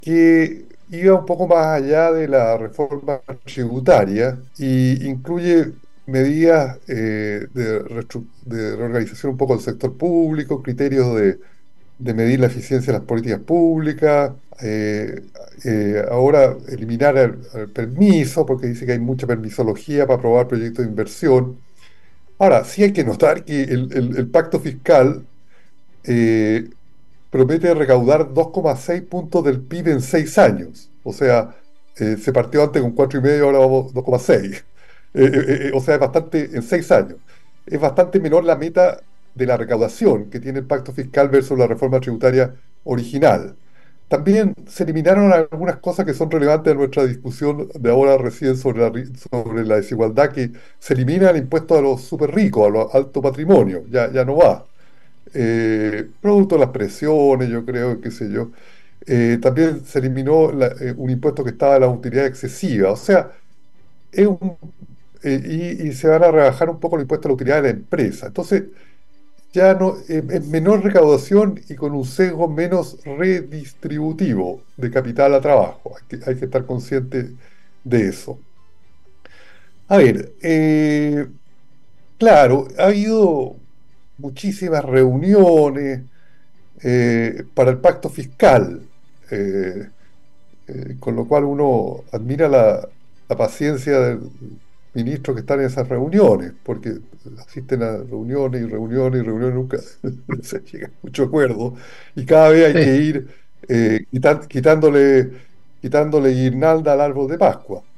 que iba un poco más allá de la reforma tributaria y incluye medidas de reorganización un poco del sector público, criterios de medir la eficiencia de las políticas públicas, ahora eliminar el permiso, porque dice que hay mucha permisología para aprobar proyectos de inversión. Ahora, sí hay que notar que el pacto fiscal eh, promete recaudar 2,6 puntos del PIB en 6 años. O sea, se partió antes con 4,5, ahora vamos 2,6. O sea, es bastante, en 6 años. Es bastante menor la meta de la recaudación que tiene el pacto fiscal versus la reforma tributaria original. También se eliminaron algunas cosas que son relevantes en nuestra discusión de ahora recién sobre la desigualdad, que se elimina el impuesto a los súper ricos, a los alto patrimonio, ya no va. Producto de las presiones, yo creo, qué sé yo. También se eliminó un impuesto que estaba en la utilidad excesiva. O sea, es un, y se van a rebajar un poco el impuesto a la utilidad de la empresa. Entonces, ya no, es menor recaudación y con un sesgo menos redistributivo de capital a trabajo. Hay que estar consciente de eso. A ver, claro, ha habido muchísimas reuniones para el pacto fiscal, eh, con lo cual uno admira la paciencia del ministro que están en esas reuniones, porque asisten a reuniones y reuniones y reuniones, nunca se llega a mucho acuerdo, y cada vez hay que Sí. ir quitándole guirnalda al árbol de Pascua.